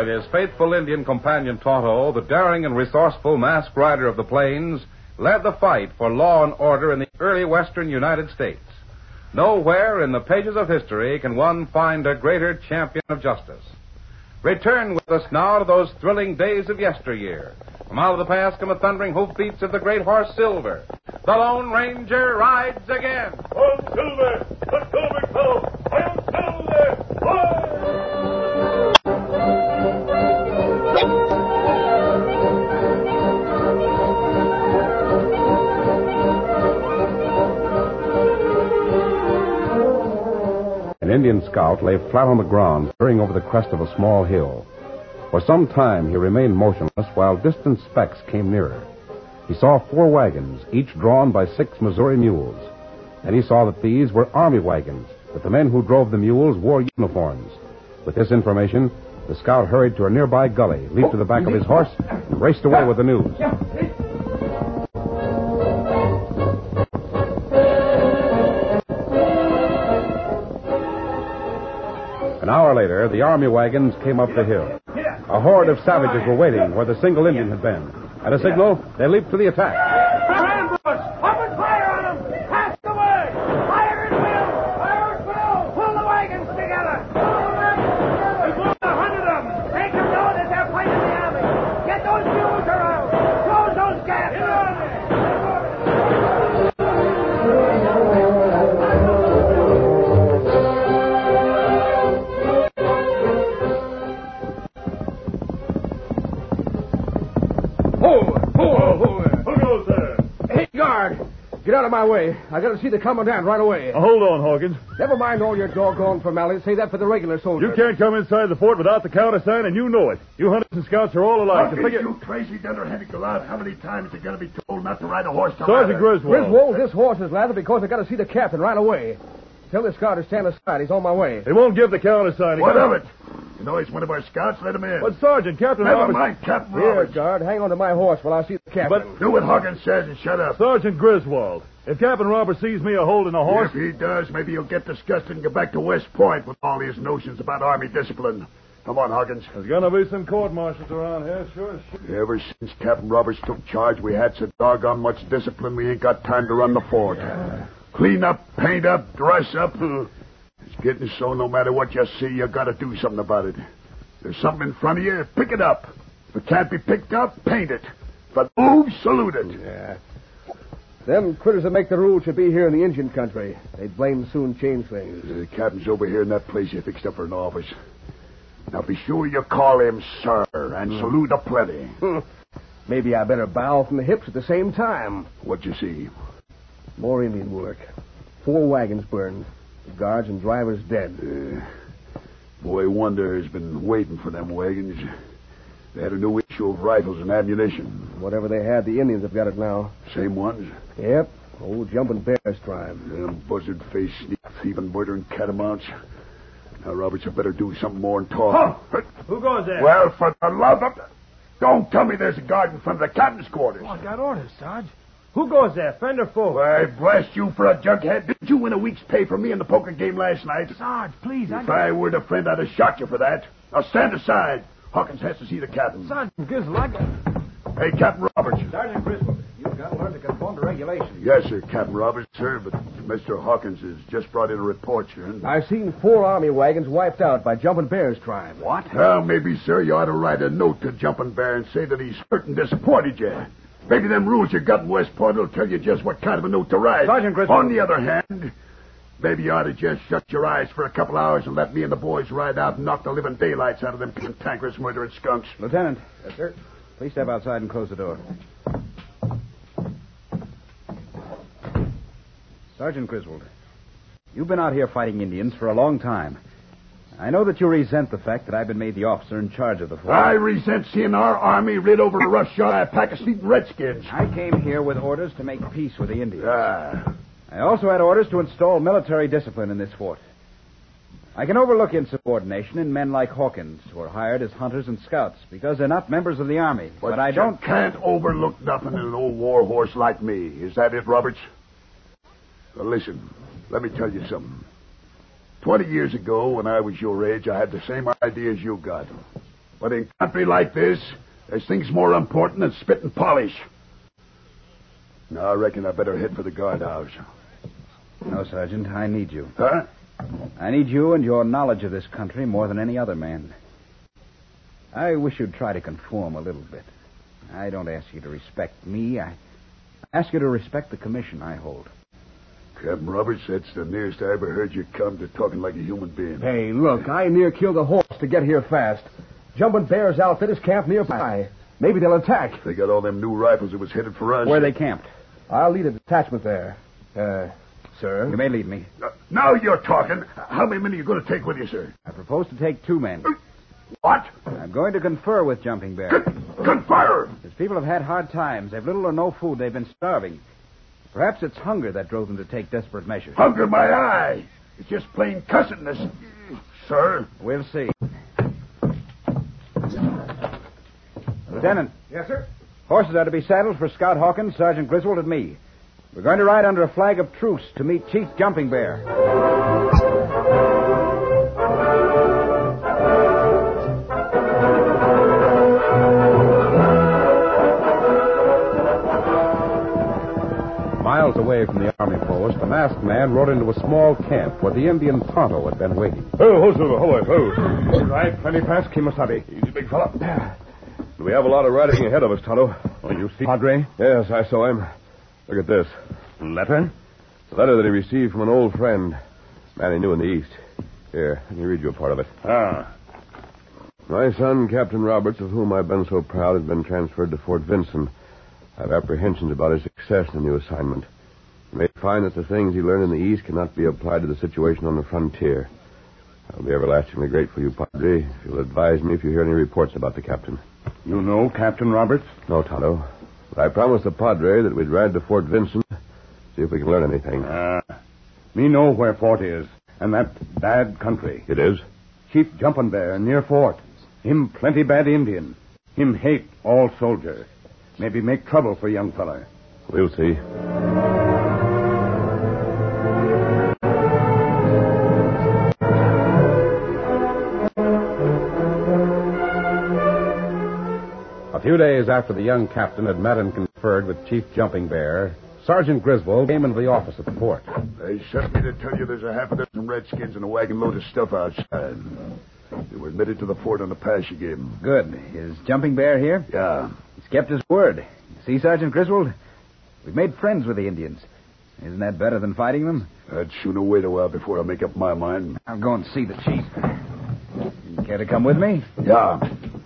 his faithful Indian companion Tonto, the daring and resourceful masked rider of the plains, led the fight for law and order in the early western United States. Nowhere in the pages of history can one find a greater champion of justice. Return with us now to those thrilling days of yesteryear. From out of the past come the thundering hoofbeats of the great horse Silver. The Lone Ranger rides again. On Silver! Let's go, big fellow! On Silver! Hoy! An Indian scout lay flat on the ground, peering over the crest of a small hill. For some time he remained motionless while distant specks came nearer. He saw 4 wagons, each drawn by 6 Missouri mules. Then he saw that these were army wagons, that the men who drove the mules wore uniforms. With this information, the scout hurried to a nearby gully, leaped to the back of his horse, and raced away with the news. An hour later, the army wagons came up the hill. A horde of savages were waiting where the single Indian had been. At a signal, they leaped to the attack. Ambush! Open fire on them! Pass the word! Fire at will! Fire at will! Pull the wagons together! Pull the wagons together! There's more than 100 of them! Make them know that they're fighting the army! Get those mules around! Close those gaps! Get on there! Get out of my way. I got to see the commandant right away. Hold on, Hawkins. Never mind all your doggone formalities. Say that for the regular soldiers. You can't come inside the fort without the countersign, and you know it. You hunters and scouts are all alike. Hawkins, you crazy dunderheaded galout. How many times are you going to be told not to ride a horse to Sergeant Griswold. Griswold, this horse is lather because I got to see the captain right away. Tell the scout to stand aside. He's on my way. They won't give the countersign. What of it? You know he's one of our scouts. Let him in. But, Sergeant, Captain Never Roberts... mind, Captain Here, Roberts. guard. Hang on to my horse while I see the captain. But do what Hawkins says and shut up. Sergeant Griswold, if Captain Roberts sees me holding a horse... If he does, maybe he'll get disgusted and go back to West Point with all his notions about Army discipline. Come on, Hawkins. There's going to be some court-martials around here, sure. Ever since Captain Roberts took charge, we had so doggone much discipline we ain't got time to run the fort. Clean up, paint up, dress up. It's getting so no matter what you see, you got to do something about it. There's something in front of you, pick it up. If it can't be picked up, paint it. If it moves, salute it. Yeah. Them critters that make the rules should be here in the Indian country. They'd blame soon change things. The captain's over here in that place you fixed up for an office. Now be sure you call him sir and salute aplenty. Maybe I better bow from the hips at the same time. What'd you see? More Indian work. 4 wagons burned. The guards and drivers dead. Boy Wonder has been waiting for them wagons. They had a new issue of rifles and ammunition. Whatever they had, the Indians have got it now. Same ones? Yep. Old Jumping Bears tribe. Them buzzard-faced, sneak-thieving, murdering catamounts. Now, Roberts, you better do something more than talk. Huh? Who goes there? Well, for the love of... Don't tell me there's a guard in front of the captain's quarters. Oh, I got orders, Sarge. Who goes there, friend or foe? Why, blast you for a jughead. Didn't you win a week's pay from me in the poker game last night? Sarge, please, If I were a friend, I'd have shot you for that. Now, stand aside. Hawkins has to see the captain. Sergeant Griswold, Hey, Captain Roberts. Sergeant Griswold, you've got to learn to conform to regulations. Yes, sir, Captain Roberts, sir, but Mr. Hawkins has just brought in a report, sir. I've seen 4 army wagons wiped out by Jumping Bears tribe. What? Well, maybe, sir, you ought to write a note to Jumping Bear and say that he's hurt and disappointed you. Maybe them rules you got in West Point will tell you just what kind of a note to write. Sergeant Griswold. On the other hand, maybe you ought to just shut your eyes for a couple hours and let me and the boys ride out and knock the living daylights out of them cantankerous murdering skunks. Lieutenant. Yes, sir. Please step outside and close the door. Sergeant Griswold, you've been out here fighting Indians for a long time. I know that you resent the fact that I've been made the officer in charge of the fort. I resent seeing our army rid over a roughshod by a pack of sneaking redskins. I came here with orders to make peace with the Indians. Ah. I also had orders to install military discipline in this fort. I can overlook insubordination in men like Hawkins, who are hired as hunters and scouts, because they're not members of the Army. But I don't... You can't overlook nothing in an old war horse like me. Is that it, Roberts? Well, listen, let me tell you something. 20 years ago, when I was your age, I had the same idea as you got. But in country like this, there's things more important than spit and polish. Now, I reckon I better head for the guardhouse. No, Sergeant, I need you. Huh? I need you and your knowledge of this country more than any other man. I wish you'd try to conform a little bit. I don't ask you to respect me. I ask you to respect the commission I hold. Captain Roberts, that's the nearest I ever heard you come to talking like a human being. Hey, look, I near killed a horse to get here fast. Jumping Bear's outfit is camped nearby. Maybe they'll attack. They got all them new rifles that was headed for us. Where are they camped? I'll lead a detachment there. Sir? You may lead me. Now you're talking. How many men are you going to take with you, sir? I propose to take 2 men. What? I'm going to confer with Jumping Bear. Confer! His people have had hard times. They've little or no food. They've been starving. Perhaps it's hunger that drove them to take desperate measures. Hunger my eye. It's just plain cussedness. Sir? We'll see. Lieutenant. Yes, sir? Horses are to be saddled for Scout Hawkins, Sergeant Griswold, and me. We're going to ride under a flag of truce to meet Chief Jumping Bear. Miles away from the army post, a masked man rode into a small camp where the Indian Tonto had been waiting. Oh, ho. All right, plenty fast, Kimasabi. Easy, big fella. We have a lot of riding ahead of us, Tonto. Oh, you see, Padre? Yes, I saw him. Look at this. Letter? The letter that he received from an old friend, man he knew in the East. Here, let me read you a part of it. Ah. My son, Captain Roberts, of whom I've been so proud, has been transferred to Fort Vinson. I have apprehensions about his success in the new assignment. You may find that the things he learned in the East cannot be applied to the situation on the frontier. I'll be everlastingly grateful to you, Padre, if you'll advise me if you hear any reports about the captain. You know Captain Roberts? No, Tonto. But I promised the Padre that we'd ride to Fort Vinson, see if we can learn anything. Me know where Fort is, and that bad country. It is? Chief Jumping Bear, near Fort. Him plenty bad Indian. Him hate all soldier. Maybe make trouble for young fella. We'll see. A few days after the young captain had met and conferred with Chief Jumping Bear, Sergeant Griswold came into the office at the fort. They sent me to tell you there's a half a dozen redskins and a wagon load of stuff outside. They were admitted to the fort on the pass you gave them. Good. Is Jumping Bear here? Yeah. He's kept his word. See, Sergeant Griswold? We've made friends with the Indians. Isn't that better than fighting them? I'd sooner wait a while before I make up my mind. I'll go and see the chief. You care to come with me? Yeah.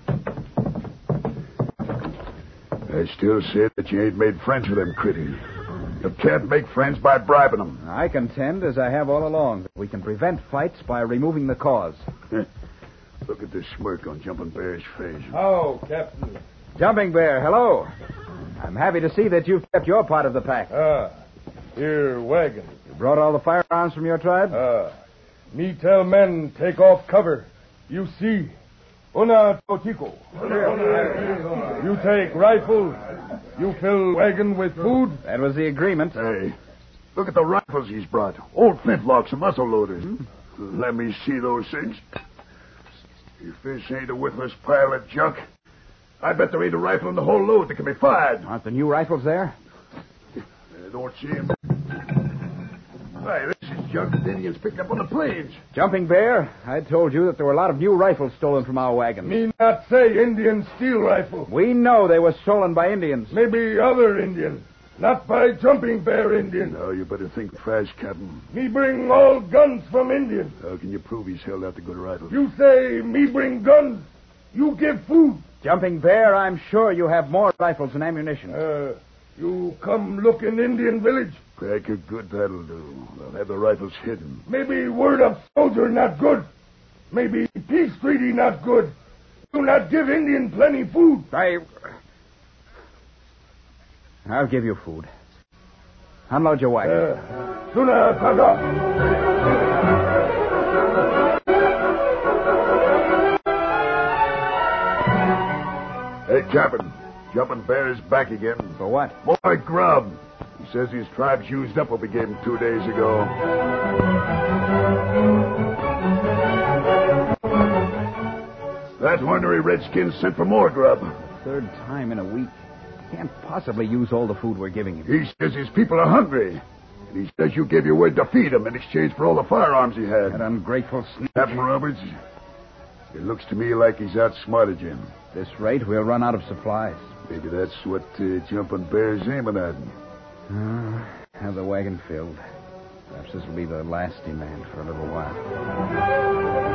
I still say that you ain't made friends with them critters. You can't make friends by bribing them. I contend, as I have all along, that we can prevent fights by removing the cause. Look at this smirk on Jumping Bear's face. Oh, Captain. Jumping Bear, hello. I'm happy to see that you've kept your part of the pack. Here, wagon. You brought all the firearms from your tribe? Me tell men take off cover. You see. Una totico. You take rifle. You fill wagon with food. That was the agreement. Hey, look at the rifles he's brought. Old flintlocks and muzzle loaders. Let me see those things. If this ain't a worthless pile of junk, I bet there ain't a rifle in the whole load that can be fired. Aren't the new rifles there? I don't see him. Why, this is junk that Indians picked up on the plains. Jumping Bear, I told you that there were a lot of new rifles stolen from our wagons. Me not say Indian steal rifle. We know they were stolen by Indians. Maybe other Indian. Not by Jumping Bear Indian. No, you better think fast, Captain. Me bring all guns from Indian. How can you prove he's held out the good rifles? You say me bring guns. You give food. Jumping Bear, I'm sure you have more rifles and ammunition. You come look in Indian village. Crack a good, that'll do. They'll have the rifles hidden. Maybe word of soldier not good. Maybe peace treaty not good. Do not give Indian plenty food. I'll give you food. Unload your wagon. Sooner, Tata. Hey, Captain. Jumping Bear is back again. For what? More grub. He says his tribe's used up what we gave him 2 days ago. That ornery redskin sent for more grub. Third time in a week. Can't possibly use all the food we're giving him. He says his people are hungry. And he says you gave your word to feed him in exchange for all the firearms he had. That ungrateful sneak. Captain Roberts, it looks to me like he's outsmarted you. At this rate, we'll run out of supplies. Maybe that's what Jumping Bear's aiming at. Have the wagon filled. Perhaps this will be the last demand for a little while.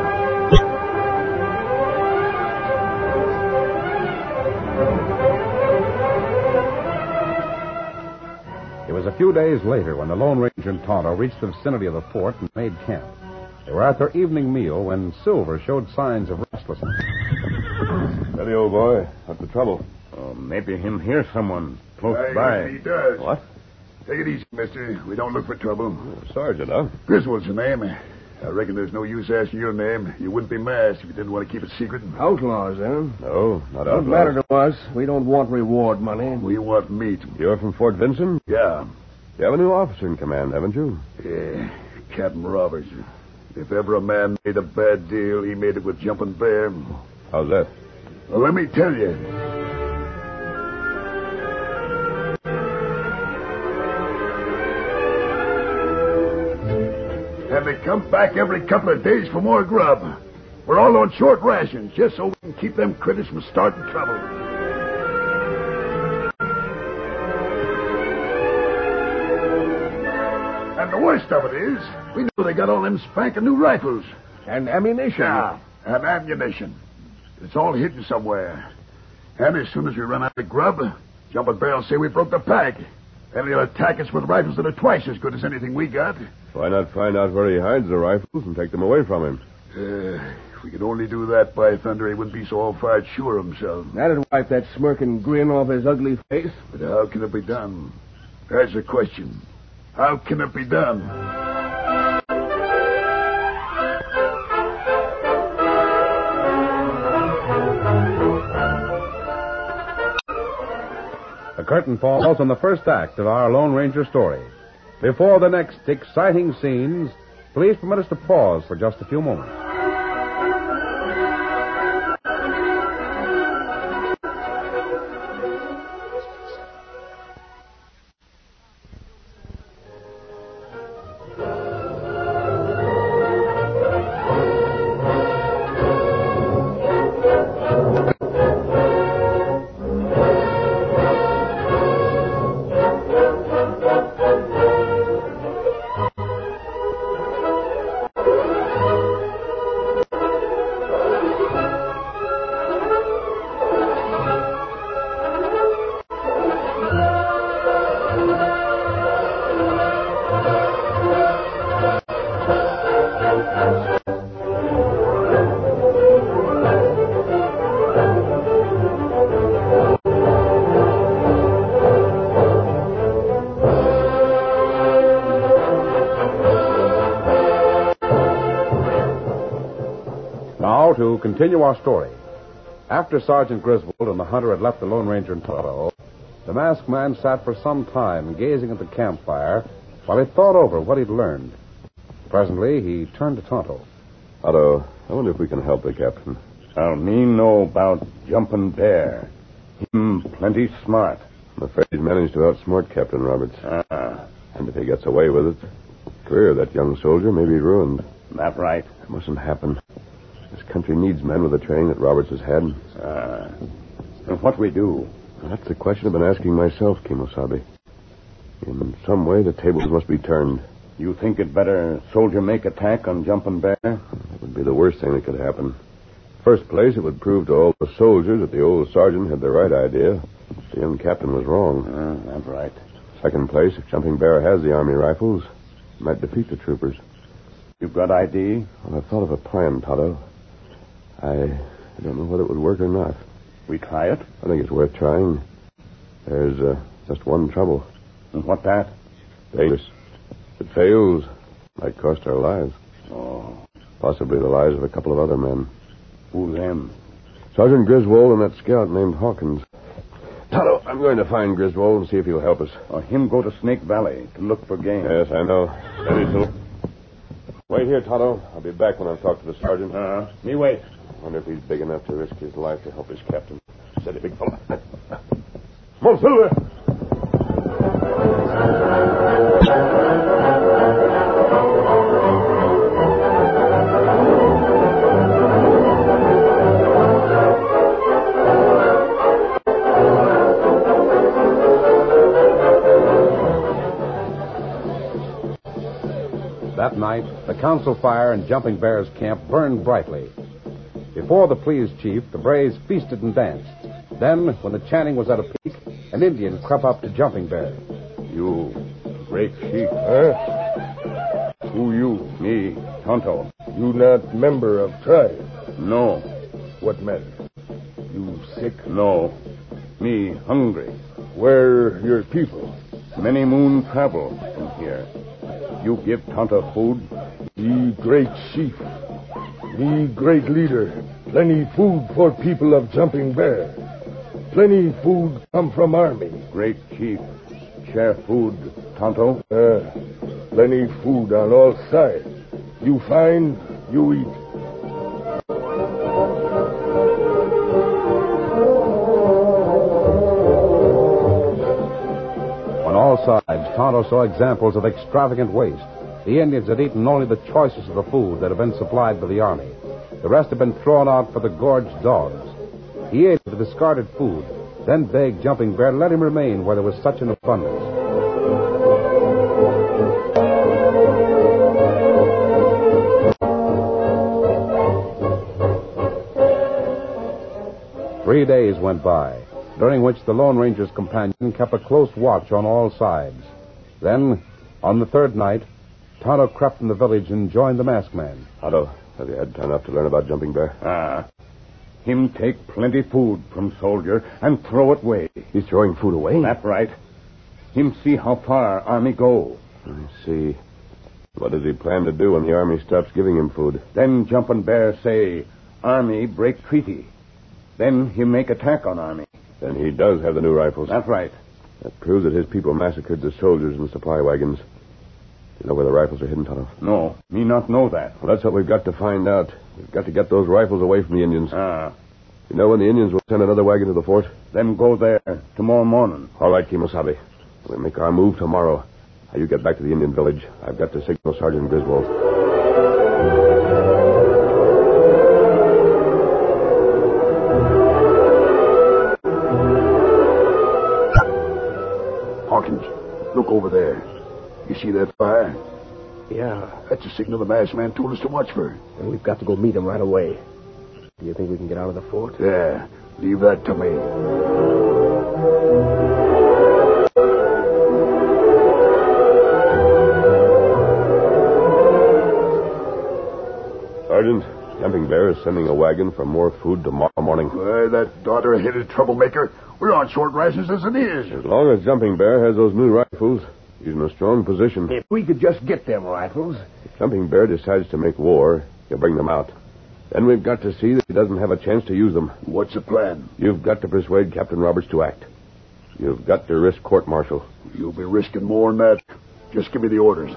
It was a few days later when the Lone Ranger and Tonto reached the vicinity of the fort and made camp. They were at their evening meal when Silver showed signs of restlessness. Steady, old boy. What's the trouble? Oh, maybe him hear someone close I by. guess he does. What? Take it easy, mister. We don't look for trouble. Sergeant, huh? Griswold's the name. I reckon there's no use asking your name. You wouldn't be masked if you didn't want to keep it secret. Outlaws, then? No, not Don't outlaws. matter to us. We don't want reward money. We want meat. You're from Fort Vinson? Yeah. You have a new officer in command, haven't you? Yeah. Captain Roberts. If ever a man made a bad deal, he made it with Jumping Bear. How's that? Well, let me tell you. And they come back every couple of days for more grub. We're all on short rations, just so we can keep them critters from starting trouble. And the worst of it is, we know they got all them spanking new rifles. And ammunition. Yeah, and ammunition. It's all hidden somewhere. And as soon as we run out of grub, Jumping Bear will say we broke the pack. And he'll attack us with rifles that are twice as good as anything we got. Why not find out where he hides the rifles and take them away from him? If we could only do that, by thunder, he wouldn't be so all-fired sure of himself. That'd wipe that smirking grin off his ugly face. But how can it be done? That's the question. How can it be done? The curtain falls on the first act of our Lone Ranger story. Before the next exciting scenes, please permit us to pause for just a few moments. Now, to continue our story. After Sergeant Griswold and the hunter had left the Lone Ranger in Tonto, the masked man sat for some time gazing at the campfire while he thought over what he'd learned. Presently, he turned to Tonto. Otto, I wonder if we can help the captain. Now, me know about Jumping Bear. Him plenty smart. I'm afraid he's managed to outsmart Captain Roberts. And if he gets away with it, the career of that young soldier may be ruined. That right. It mustn't happen. This country needs men with the training that Roberts has had. And what we do? Well, that's the question I've been asking myself, Kimosabe. In some way, the tables must be turned. You think it better soldier make attack on Jumping Bear? It would be the worst thing that could happen. First place, it would prove to all the soldiers that the old sergeant had the right idea. The young captain was wrong. That's right. Second place, if Jumping Bear has the army rifles, it might defeat the troopers. You've got ID? Well, I've thought of a plan, Tonto. I don't know whether it would work or not. We try it? I think it's worth trying. There's just one trouble. And what that? Dangerous. If it fails, it might cost our lives. Oh. Possibly the lives of a couple of other men. Who them? Sergeant Griswold and that scout named Hawkins. Tonto, I'm going to find Griswold and see if he'll help us. Or him go to Snake Valley to look for game. Yes, I know. Steady, Sil. Wait here, Tonto. I'll be back when I've talked to the sergeant. Me wait. Wonder if he's big enough to risk his life to help his captain. Steady, big fella. Come on, Silver. That night, the council fire in Jumping Bear's camp burned brightly. Before the pleased chief, the braves feasted and danced. Then, when the chanting was at a peak, an Indian crept up to Jumping Bear. You, great chief. Huh? Who you? Me, Tonto. You not member of tribe? No. What matter? You sick? No. Me, hungry. Where your people? Many moon travel from here. You give Tonto food? Ye great chief. Ye great leader. Plenty food for people of Jumping Bear. Plenty food come from army. Great chief. Share food, Tonto? Plenty food on all sides. You find, you eat. On all sides, Tonto saw examples of extravagant waste. The Indians had eaten only the choicest of the food that had been supplied by the army. The rest had been thrown out for the gorged dogs. He ate the discarded food, then begged Jumping Bear to let him remain where there was such an abundance. Three days went by, during which the Lone Ranger's companion kept a close watch on all sides. Then, on the third night, Tonto crept in the village and joined the masked man. Tonto, have you had time enough to learn about Jumping Bear? Him take plenty food from soldier and throw it away. He's throwing food away? That's right. Him see how far army go. I see. What does he plan to do when the army stops giving him food? Then Jumping Bear say, army break treaty. Then he make attack on army. Then he does have the new rifles. That's right. That proves that his people massacred the soldiers and supply wagons. Do you know where the rifles are hidden, Tonto? No, me not know that. Well, that's what we've got to find out. We've got to get those rifles away from the Indians. You know when the Indians will send another wagon to the fort? Then go there tomorrow morning. All right, Kimosabe. We'll make our move tomorrow. Now, you get back to the Indian village. I've got to signal Sergeant Griswold. Hawkins, look over there. You see that fire? Yeah. That's a signal the masked man told us to watch for. And we've got to go meet him right away. Do you think we can get out of the fort? Yeah, leave that to me. Sergeant, Jumping Bear is sending a wagon for more food tomorrow morning. Why, that daughter-headed troublemaker. We're on short rations as it is. As long as Jumping Bear has those new rifles, he's in a strong position. If we could just get them rifles. If Jumping Bear decides to make war, he'll bring them out. Then we've got to see that he doesn't have a chance to use them. What's the plan? You've got to persuade Captain Roberts to act. You've got to risk court-martial. You'll be risking more than that. Just give me the orders.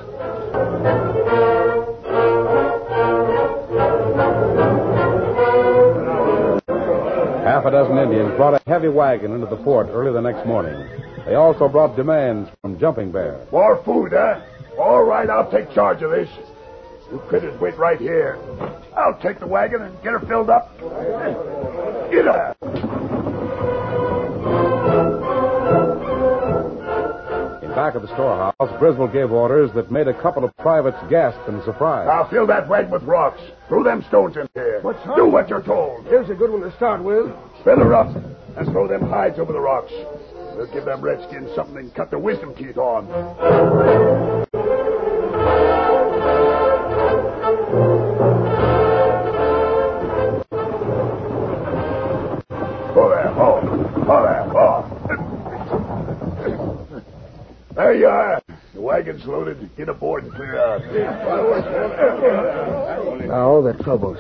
Half a dozen Indians brought a heavy wagon into the fort early the next morning. They also brought demands from Jumping Bear. More food, huh? All right, I'll take charge of this. You critters wait right here. I'll take the wagon and get her filled up. Get up. In back of the storehouse, Griswold gave orders that made a couple of privates gasp in surprise. Now fill that wagon with rocks. Throw them stones in here. Do what you're told. Here's a good one to start with. Fill her up and throw them hides over the rocks. We'll give them redskins something they can cut their wisdom teeth on. There you are. The wagon's loaded. Get aboard and clear out. Now the troubles.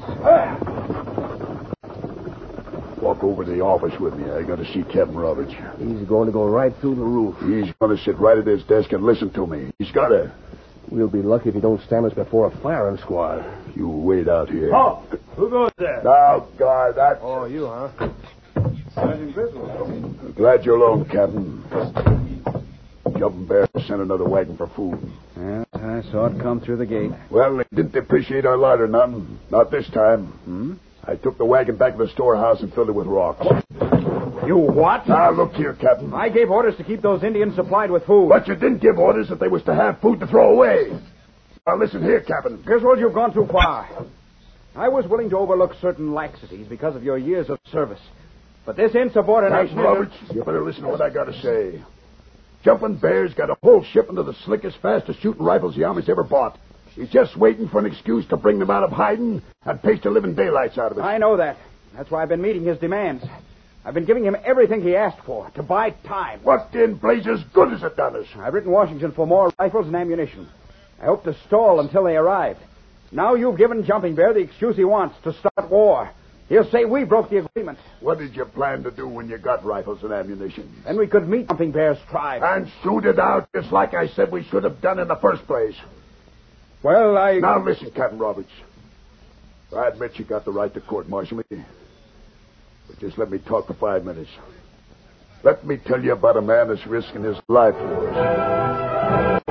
Walk over to the office with me. I got to see Captain Roberts. He's going to go right through the roof. He's going to sit right at his desk and listen to me. He's got to. We'll be lucky if he don't stand us before a firing squad. You wait out here. Oh, who goes there? Now, guard, that's... Oh, you, huh? Sergeant Griswold. Glad you're alone, Captain. Jumping Bear sent another wagon for food. Yeah, I saw it come through the gate. Well, they didn't appreciate our larder none. Not this time. I took the wagon back to the storehouse and filled it with rocks. You what? Now, look here, Captain. I gave orders to keep those Indians supplied with food. But you didn't give orders that they was to have food to throw away. Now, listen here, Captain. Griswold, you've gone too far. I was willing to overlook certain laxities because of your years of service. But this insubordination... Captain Roberts, you better listen to what I got to say. Jumping Bear's got a whole shipment of the slickest, fastest shooting rifles the Army's ever bought. He's just waiting for an excuse to bring them out of hiding and paste the living daylights out of it. I know that. That's why I've been meeting his demands. I've been giving him everything he asked for to buy time. What in blazes good has it done us? I've written Washington for more rifles and ammunition. I hope to stall until they arrive. Now you've given Jumping Bear the excuse he wants to start war. He'll say we broke the agreement. What did you plan to do when you got rifles and ammunition? Then we could meet Jumping Bear's tribe. And shoot it out just like I said we should have done in the first place. Well, Now listen, Captain Roberts. I admit you got the right to court-martial me. But just let me talk for 5 minutes. Let me tell you about a man that's risking his life for us.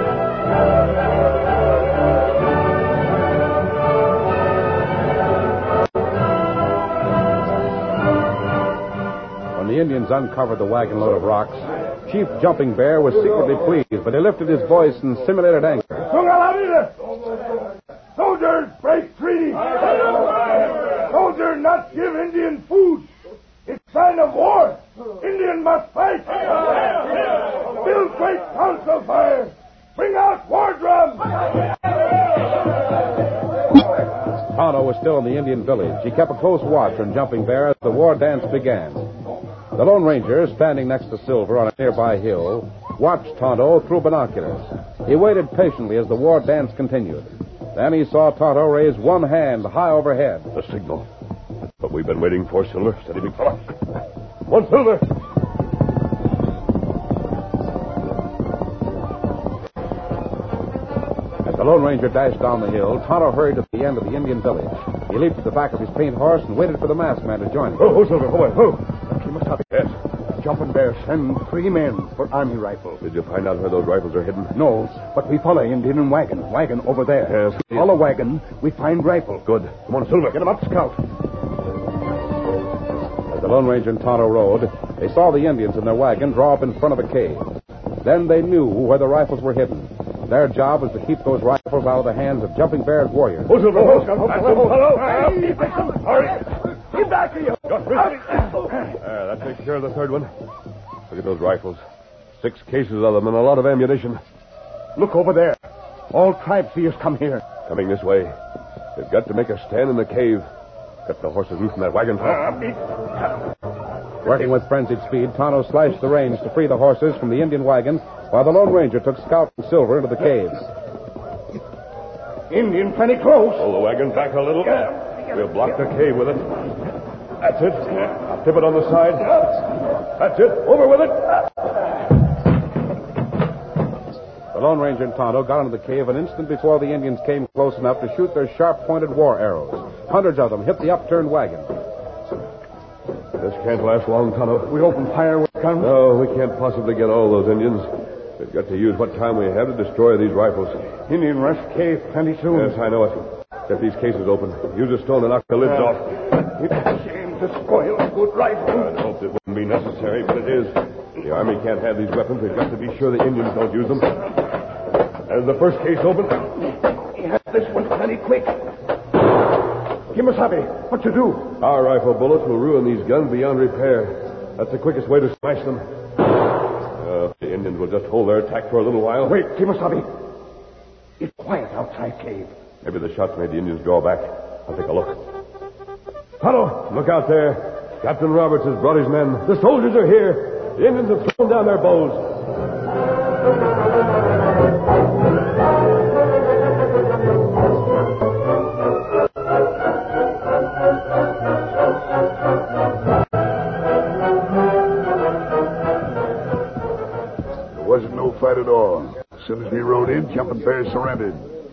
When the Indians uncovered the wagon load of rocks, Chief Jumping Bear was secretly pleased, but he lifted his voice in simulated anger. Soldiers, break treaty! Soldier not give Indian food! It's sign of war! Indian must fight! Build great council fire! Bring out war drums! Tonto was still in the Indian village. He kept a close watch on Jumping Bear as the war dance began. The Lone Ranger, standing next to Silver on a nearby hill, watched Tonto through binoculars. He waited patiently as the war dance continued. Then he saw Tonto raise one hand high overhead. The signal. That's what we've been waiting for, Silver. Steady, big fella. Come on, Silver. As the Lone Ranger dashed down the hill, Tonto hurried to the end of the Indian village. He leaped to the back of his paint horse and waited for the masked man to join him. Oh, Silver, come on. Oh. Yes. Jumping Bear send 3 men for army rifles. Did you find out where those rifles are hidden? No, but we follow Indian wagon. Wagon over there. Yes. Follow wagon, we find rifle. Good. Come on, Silver. Get him up, Scout. As the Lone Ranger and Tonto rode, they saw the Indians in their wagon draw up in front of a cave. Then they knew where the rifles were hidden. Their job was to keep those rifles out of the hands of Jumping Bear's warriors. Oh, Silver. Oh, Scout. Hurry. Get back to you. That takes care of the third one. Look at those rifles. 6 cases of them and a lot of ammunition. Look over there. All tribe see us come here. Coming this way. They've got to make a stand in the cave. Get the horses loose from that wagon. Working with frenzied speed, Tonto slashed the reins to free the horses from the Indian wagon, while the Lone Ranger took Scout and Silver into the cave. Indian plenty close. Pull the wagon back a little. We'll block the cave with it. That's it. Now tip it on the side. That's it. Over with it. The Lone Ranger and Tonto got into the cave an instant before the Indians came close enough to shoot their sharp-pointed war arrows. Hundreds of them hit the upturned wagon. This can't last long, Tonto. We open fire with guns. No, we can't possibly get all those Indians. We've got to use what time we have to destroy these rifles. Indian rush cave plenty soon. Yes, I know it. Get these cases open. Use a stone to knock the lids off. It's a shame to spoil a good rifle. I'd hoped it wouldn't be necessary, but it is. The Army can't have these weapons. We've got to be sure the Indians don't use them. There's the first case open. Yes, this one's plenty quick. Kimasabi, what you do? Our rifle bullets will ruin these guns beyond repair. That's the quickest way to smash them. The Indians will just hold their attack for a little while. Wait, Kimasabi. It's quiet outside cave. Maybe the shots made the Indians draw back. I'll take a look. Tonto, look out there. Captain Roberts has brought his men. The soldiers are here. The Indians have thrown down their bows. There wasn't no fight at all. As soon as we rode then Jumping Bear surrendered.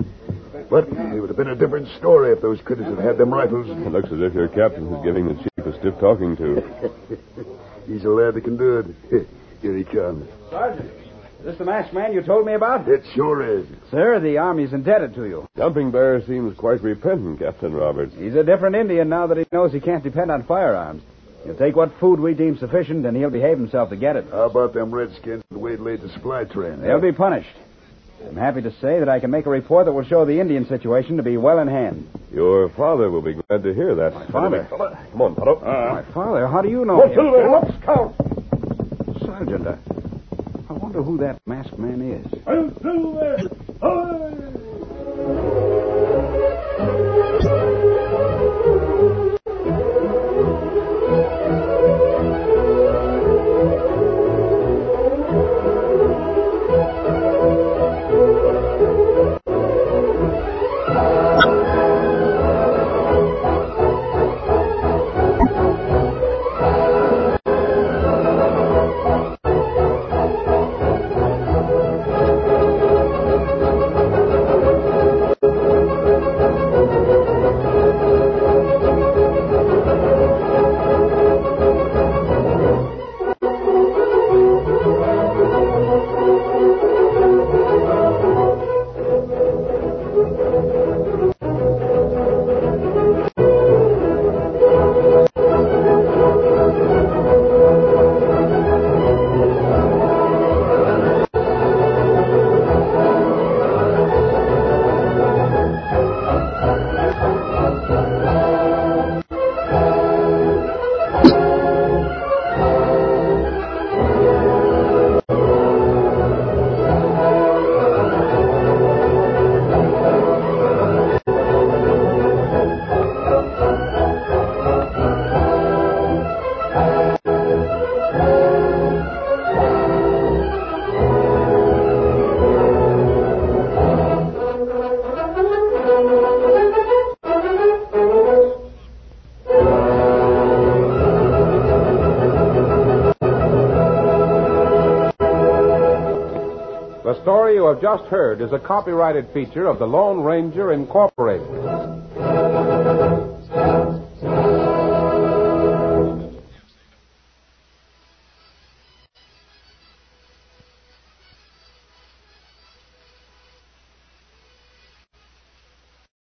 But it would have been a different story if those critters had had them rifles. It looks as if your captain is giving the chief a stiff talking to. He's a lad that can do it. Here he comes. Sergeant, is this the masked man you told me about? It sure is. Sir, the Army's indebted to you. Jumping Bear seems quite repentant, Captain Roberts. He's a different Indian now that he knows he can't depend on firearms. He'll take what food we deem sufficient, and he'll behave himself to get it. How about them redskins that waylaid the supply train? They'll be punished. I'm happy to say that I can make a report that will show the Indian situation to be well in hand. Your father will be glad to hear that. My father? Come on, Tonto. My father? How do you know Go, him? Silver, let's scout. Sergeant, I wonder who that masked man is. I'll Silver. Away. The story you have just heard is a copyrighted feature of the Lone Ranger Incorporated.